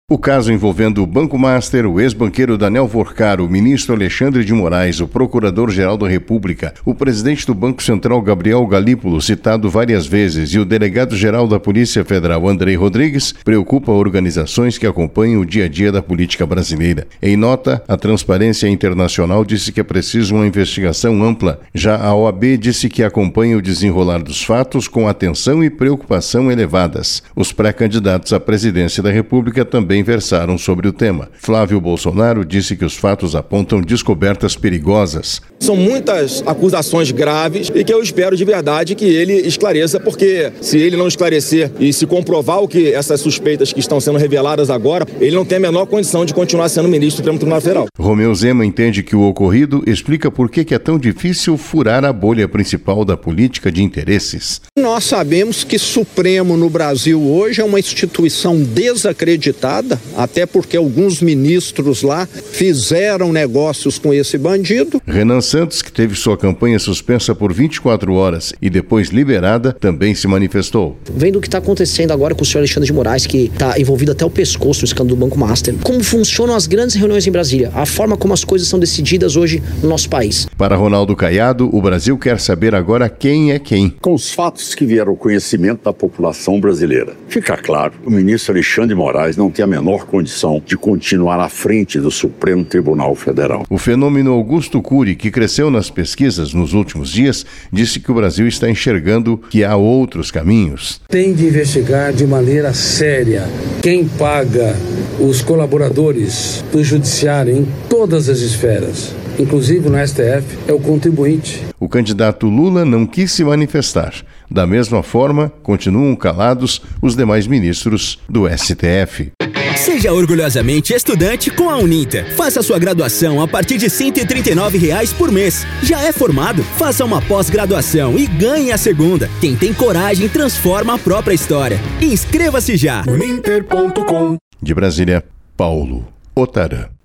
O caso envolvendo o Banco Master, o ex-banqueiro Daniel Vorcar, o ministro Alexandre de Moraes, o procurador-geral da República, o presidente do Banco Central Gabriel Galípolo, citado várias vezes, e o delegado-geral da Polícia Federal Andrei Rodrigues, preocupa organizações que acompanham o dia a dia da política brasileira. Em nota, a Transparência Internacional disse que é preciso uma investigação ampla. Já a OAB disse que acompanha o desenrolar dos fatos com atenção e preocupação elevadas. Os pré-candidatos à presidência da República também versaram sobre o tema. Flávio Bolsonaro disse que os fatos apontam descobertas perigosas. São muitas acusações graves e que eu espero de verdade que ele esclareça, porque se ele não esclarecer e se comprovar o que essas suspeitas que estão sendo reveladas agora, ele não tem a menor condição de continuar sendo ministro do Supremo Tribunal Federal. Romeu Zema entende que o ocorrido explica por que é tão difícil furar a bolha principal da política de interesses. Nós sabemos que Supremo no Brasil hoje é uma instituição desacreditada, até porque alguns ministros lá fizeram negócios com esse bandido. Renan Santos, que teve sua campanha suspensa por 24 horas e depois liberada, também se manifestou. Vendo o que está acontecendo agora com o senhor Alexandre de Moraes, que está envolvido até o pescoço no escândalo do Banco Master, como funcionam as grandes reuniões em Brasília, a forma como as coisas são decididas hoje no nosso país. Para Ronaldo Caiado, o Brasil quer saber agora quem é quem. Com os fatos que vieram ao conhecimento da população brasileira, fica claro, o ministro Alexandre de Moraes não tem a menor condição de continuar à frente do Supremo Tribunal Federal. O fenômeno Augusto Cury, que cresceu nas pesquisas nos últimos dias, disse que o Brasil está enxergando que há outros caminhos. Tem de investigar de maneira séria quem paga os colaboradores do judiciário em todas as esferas, inclusive no STF, é o contribuinte. O candidato Lula não quis se manifestar. Da mesma forma, continuam calados os demais ministros do STF. Seja orgulhosamente estudante com a Uninter. Faça sua graduação a partir de R$ 139 por mês. Já é formado? Faça uma pós-graduação e ganhe a segunda. Quem tem coragem transforma a própria história. Inscreva-se já. Uninter.com. De Brasília, Paulo Otarã.